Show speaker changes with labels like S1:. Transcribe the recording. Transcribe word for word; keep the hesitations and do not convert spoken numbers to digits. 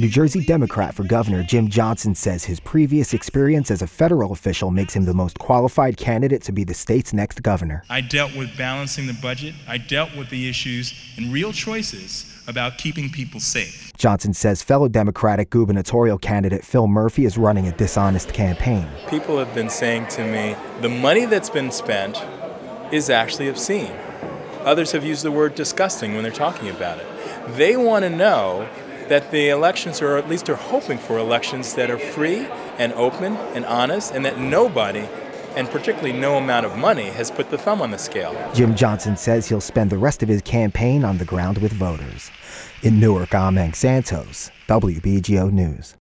S1: New Jersey Democrat for governor Jim Johnson says his previous experience as a federal official makes him the most qualified candidate to be the state's next governor.
S2: I dealt with balancing the budget. I dealt with the issues and real choices about keeping people safe.
S1: Johnson says fellow Democratic gubernatorial candidate Phil Murphy is running a dishonest campaign.
S3: People have been saying to me, the money that's been spent is actually obscene. Others have used the word disgusting when they're talking about it. They want to know that the elections, or at least are hoping for elections that are free and open and honest, and that nobody, and particularly no amount of money, has put the thumb on the scale.
S1: Jim Johnson says he'll spend the rest of his campaign on the ground with voters. In Newark, I'm Hank Santos, W B G O News.